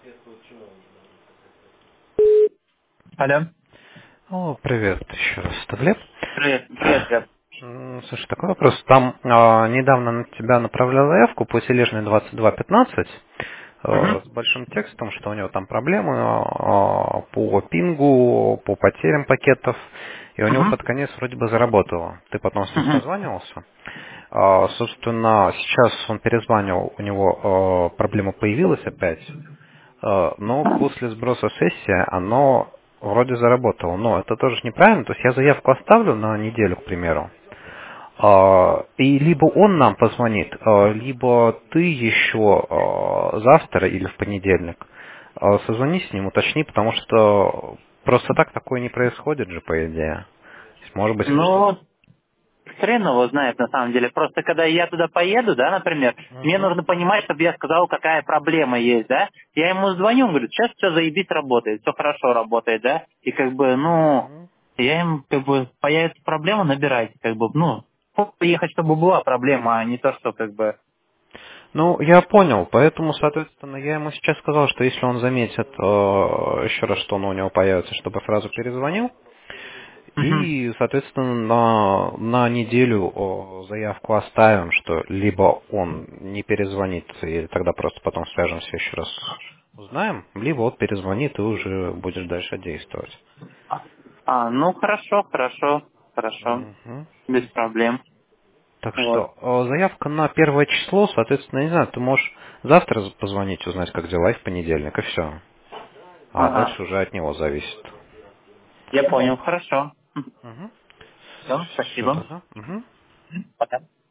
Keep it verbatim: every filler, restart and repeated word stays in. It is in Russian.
Алло. О, привет еще раз, это Глеб. Привет, привет, Глеб. М, Слушай, такой вопрос. Там а, недавно на тебя направлял заявку по тележной двадцать два пятнадцать Угу. а, с большим текстом, что у него там проблемы а, по пингу, по потерям пакетов, и у него Угу. под конец вроде бы заработало. Ты потом с ним Угу. созванивался. А, собственно, сейчас он перезванивал, у него а, проблема появилась опять. Э, Но после сброса сессии оно вроде заработало. Но это тоже неправильно. То есть я заявку оставлю на неделю, к примеру. А, И либо он нам позвонит, а, либо ты еще а, завтра или в понедельник а, созвонись с ним, уточни, потому что просто так такое не происходит же, по идее. То есть, может быть... Ну, хрен его знает на самом деле. Просто когда я туда поеду, да, например, мне Мгм. нужно понимать, чтобы я сказал, какая проблема есть, да. Я ему звоню, он говорит, сейчас все заебись работает, все хорошо работает, да. И как бы, ну, Мгм. я им, как бы, появится проблема, набирайте, как бы, ну, поехать, чтобы была проблема, а не то, что, как бы... Ну, я понял, поэтому, соответственно, я ему сейчас сказал, что если он заметит э, еще раз, что он у него появится, чтобы сразу перезвонил, Мгм. и, соответственно, на, на неделю о, заявку оставим, что либо он не перезвонит, и тогда просто потом свяжемся еще раз, узнаем, либо вот перезвонит, и уже будешь дальше действовать. А, ну, хорошо, хорошо, хорошо, Мгм. без проблем. Так Вот. что, э, заявка на первое число, соответственно, не знаю, ты можешь завтра позвонить, узнать, как дела, и в понедельник, и все. А Ага. дальше уже от него зависит. Я понял, хорошо. Угу. Все, Все спасибо. тогда. Мгм. Пока.